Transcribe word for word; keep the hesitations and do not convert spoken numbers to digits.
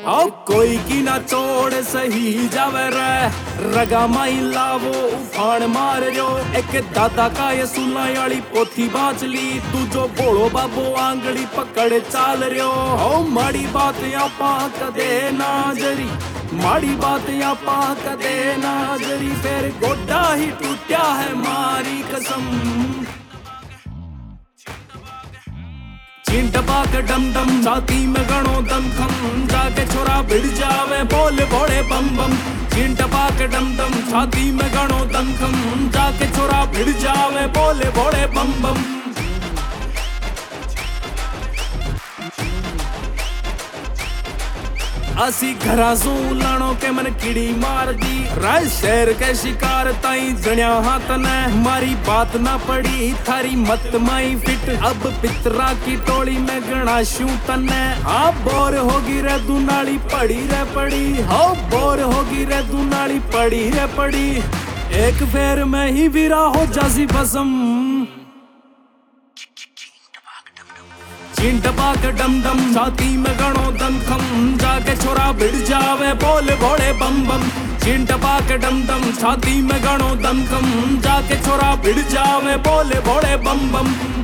आओ कोई की ना चोड़ सही जावे रे रगा माई लावो उफान मार जो एक दादा का ये सुना वाली पोथी बाँच ली तू जो बोलो बाबो आंगड़ी पकड़ चाल रहो आओ माड़ी बात या पा कदे ना जरी माड़ी बात या पा कदे ना जरी फिर गोडा ही टूटा है मारी कसम चिंट बाग डम डम छाती में गणो दम खम जाके छोरा भिड़ जावे बोल भोड़े बम बम चिंट बाग डम डम छाती में गणो दम खम जाके छोरा भिड़ जावे बोल भोड़े बम बम असी घरा सू लाणो के मन कीड़ी मार दी राय शेर के शिकार ताई जण्या हाथ ने मारी बात ना पड़ी थारी मत माई फिट अब पितरा की टोली में गणाशू तने हाँ बोर होगी रे दुनाली पड़ी रे पड़ी हाँ बोर होगी रे दुनाली पड़ी रे पड़ी एक फेर में ही वीरा हो जासी भसम चिंट बाग डम डम छाती में गणो दम खम जाके छोरा भिड़ जावे बोल भोड़े बम बम चिंट बाग डम डम छाती में गणो दम खम जाके छोरा भिड़ जावे बोल भोड़े बम बम